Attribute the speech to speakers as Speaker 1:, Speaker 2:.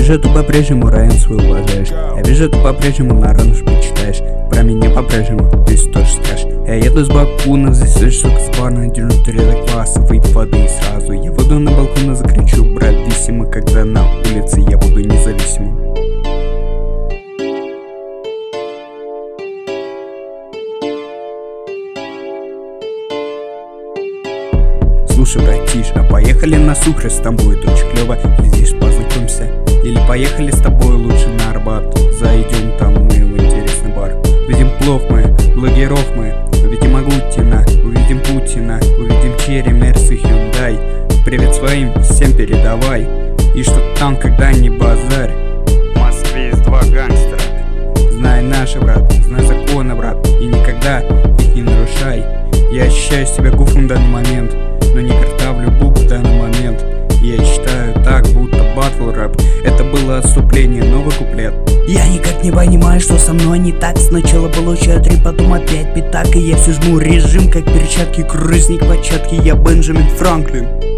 Speaker 1: вижу, ты по-прежнему район свой уважаешь. Я вижу, ты по-прежнему на рануш почитаешь. Про меня по-прежнему ты тоже скажешь. Я еду с Бакуна, здесь слышь, сука, с барна. Держу 3 класса, выпь воды и сразу я выйду на балкон и закричу брависсимо, когда на улице я буду независимым. Слушай, братиш, а поехали на Сухарь, там будет очень клево. Или здесь познакомимся. Или поехали с тобой лучше на Арбат. Зайдем там мы в интересный бар. Увидим плов мы, блогеров мы. Увидим Агутина, увидим Путина. Увидим Черри, Мерс и Хюндай. Привет своим всем передавай. И что там, когда не базарь. В Москве есть 2 гангстера. Знай наши, брат, знай законы, брат. И никогда их не нарушай. Я ощущаю себя гуфом в данный момент, но не картавлю букв в данный момент. Я считаю так, будто батл рэп это было отступление, новый куплет.
Speaker 2: Я никак не понимаю, что со мной не так. Сначала получаю 3, потом опять пятак. И я все жму режим, как перчатки, крысник початки. Я Бенджамин Франклин.